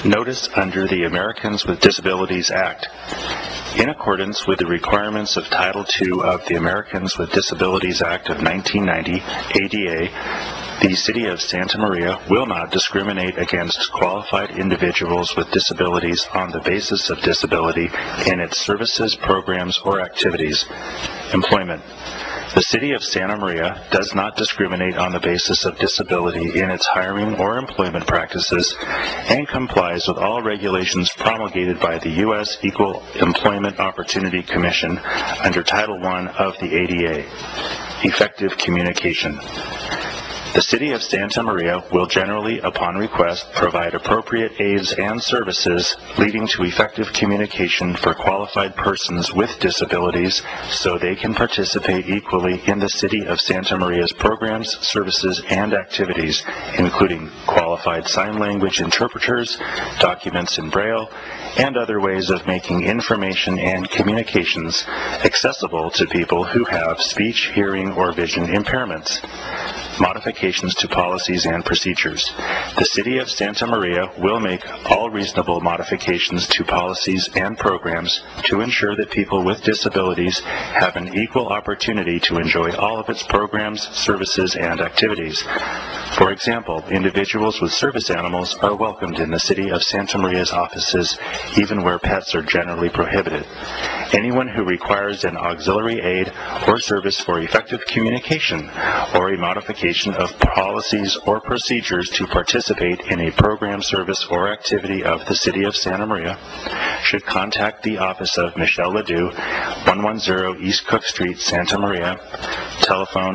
Notice under the Americans with Disabilities Act. In accordance with the requirements of Title II of the Americans with Disabilities Act of 1990, ADA, the City of Santa Maria will not discriminate against qualified individuals with disabilities on the basis of disability in its services, programs, or activities. Employment. The City of Santa Maria does not discriminate on the basis of disability in its hiring or employment practices and complies with all regulations promulgated by the U.S. Equal Employment Opportunity Commission under Title I of the ADA. Effective communication. The City of Santa Maria will generally, upon request, provide appropriate aids and services leading to effective communication for qualified persons with disabilities so they can participate equally in the City of Santa Maria's programs, services, and activities, including qualified sign language interpreters, documents in Braille, and other ways of making information and communications accessible to people who have speech, hearing, or vision impairments. Modifications to policies and procedures. The City of Santa Maria will make all reasonable modifications to policies and programs to ensure that people with disabilities have an equal opportunity to enjoy all of its programs, services, and activities. For example, individuals with service animals are welcomed in the City of Santa Maria's offices, even where pets are generally prohibited. Anyone who requires an auxiliary aid or service for effective communication or a modification of policies or procedures to participate in a program, service, or activity of the City of Santa Maria should contact the office of Michelle Ledoux, 110 East Cook Street, Santa Maria, telephone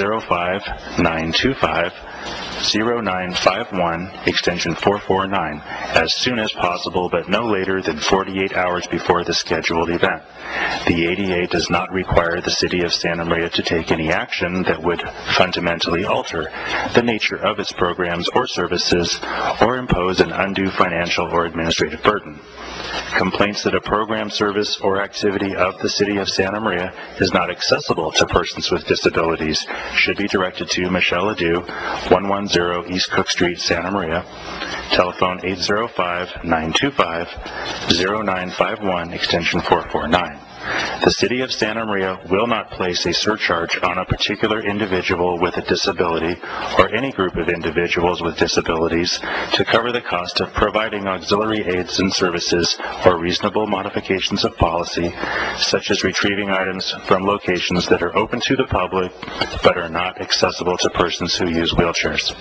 805-925-0951, extension 449, as soon as possible but no later than 48 hours before the scheduled event. The ADA does not require the City of Santa Maria to take any action that would fundamentally alter the nature of its programs or services or impose an undue financial or administrative burden. Complaints that a program, service, or activity of the City of Santa Maria is not accessible to persons with disabilities should be directed to Michelle Ledoux, 110 East Cook Street, Santa Maria, telephone 805-925-0951, extension 449. The City of Santa Maria will not place a surcharge on a particular individual with a disability or any group of individuals with disabilities to cover the cost of providing auxiliary aids and services or reasonable modifications of policy, such as retrieving items from locations that are open to the public but are not accessible to persons who use wheelchairs.